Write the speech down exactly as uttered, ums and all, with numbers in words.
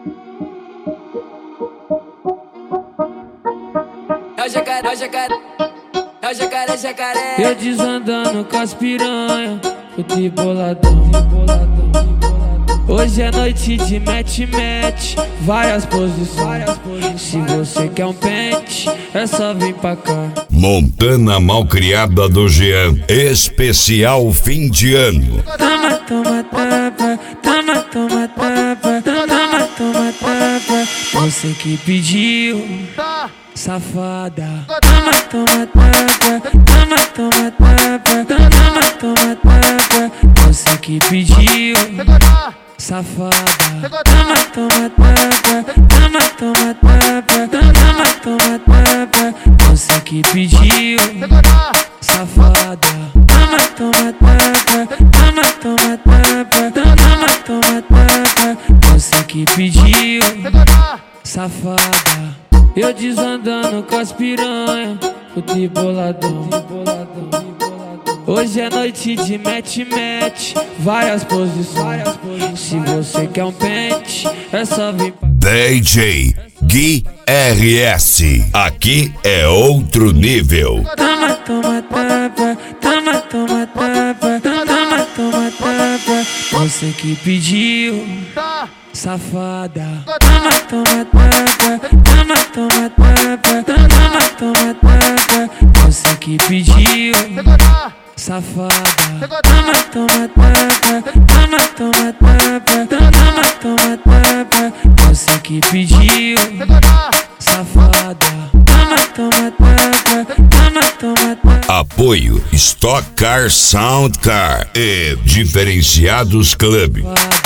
É o jacaré, é o jacaré, é o jacaré, jacaré. Eu desandando com as piranha, fui boladão, boladão, boladão. Hoje é noite de match-match, várias posições. Se você quer um pente, é só vir pra cá. Montana Malcriada do Jean, especial fim de ano. Toma, toma, tapa, toma, toma, tapa, toma, toma, tapa. Você que pediu, safada. Toma, toma, tapa, toma, toma, tapa, toma, toma, tapa. Você que pediu, safada. Toma, toma, tapa, toma, toma, tapa, toma, toma, tapa. Você que pediu, safada. Toma, toma, tapa, toma, toma, tapa, toma, toma, tapa. Você que pediu, safada. Eu desandando com as piranha, fui boladão, boladão. Hoje é noite de match-match, várias posições. Se você quer um pente, é só vir pra... D J Gui R S, aqui é outro nível. Toma, toma, tapa, toma, toma, tapa, toma, toma, tapa. Você que pediu, safada. Toma, toma, tapa, toma, toma, tapa, toma, toma, tapa. Você que pediu, safada. Toma, toma, tapa, toma, toma, tapa, toma, toma, tapa. Você que pediu, safada. Toma, toma, tapa, toma, toma, tapa. Apoio Stock Car Sound Car e Diferenciados Club.